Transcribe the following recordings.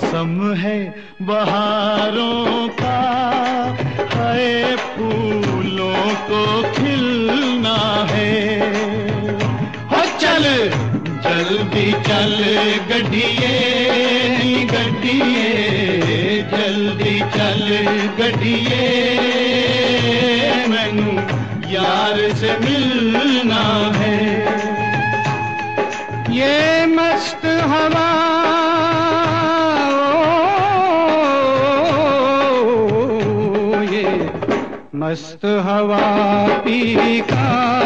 मौसम है बहारों का, है फूलों को खिलना है। हो चल जल्दी चल गड्डिए गड्डिए, जल्दी चल गड्डिए, मैनू यार से मिलना है। ये मस्त हवा मस्त हवा पी का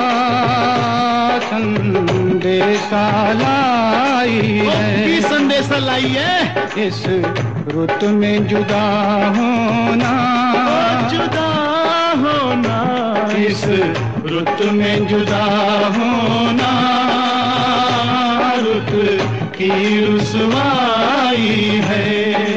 संदेशा लाई है, संदेशा लाई है। इस रुत में जुदा होना, जुदा होना, इस रुत में जुदा होना, रुत की रुसवाई है।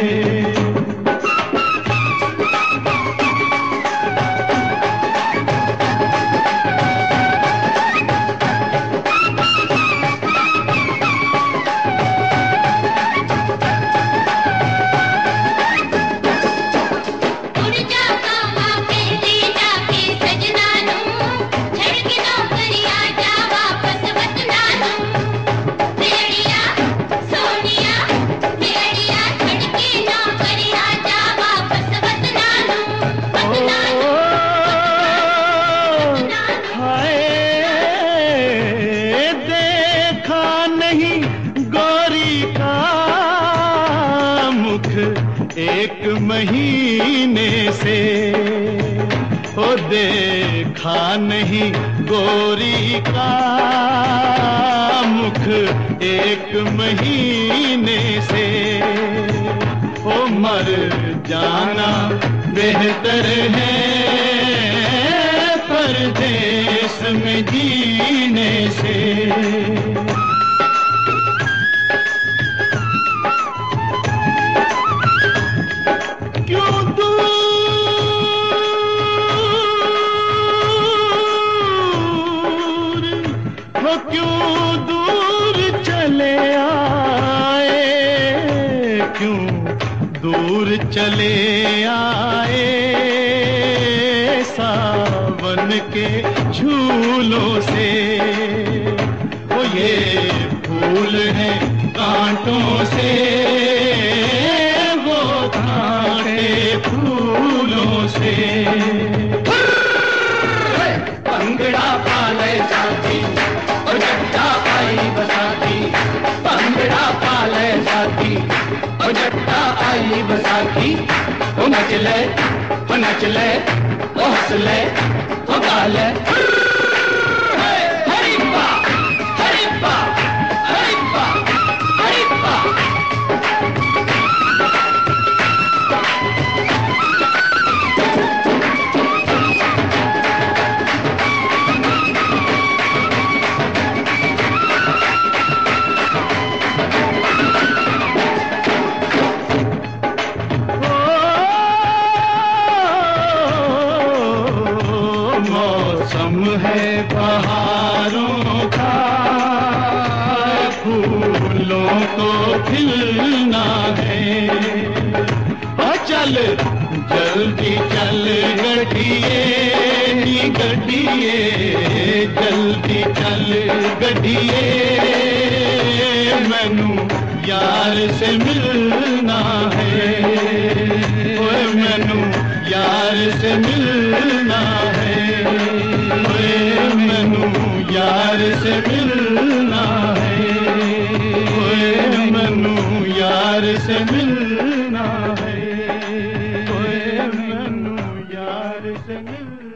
एक महीने से हो देखा नहीं गोरी का मुख, एक महीने से हो मर जाना बेहतर है परदेश में जीने से। क्यों दूर चले आए, क्यों दूर चले आए, सावन के झूलों से। वो ये फूल है कांटों से, वो कांटे फूलों से। पंगड़ा पाले साथी और जट्टा आई बसाती, पंगड़ा पाले साथी और जट्टा आई बसाती। वो नच ले, वो नच ले, वो हंस ले, वो गा ले। हरिप्पा हरिप्पा हरिप्पा हरिप्पा। मौसम है बहारों का, फूलों को खिलना है। और चल जल्दी चल गड्डिए गड्डिए, जल्दी चल गड्डिए, मैनू यार से मिलना है। ओए मैनू यार से मिलना है, मैनू यार से मिलना है, मैनू यार से मिलना है, मैनू यार से मिलना है।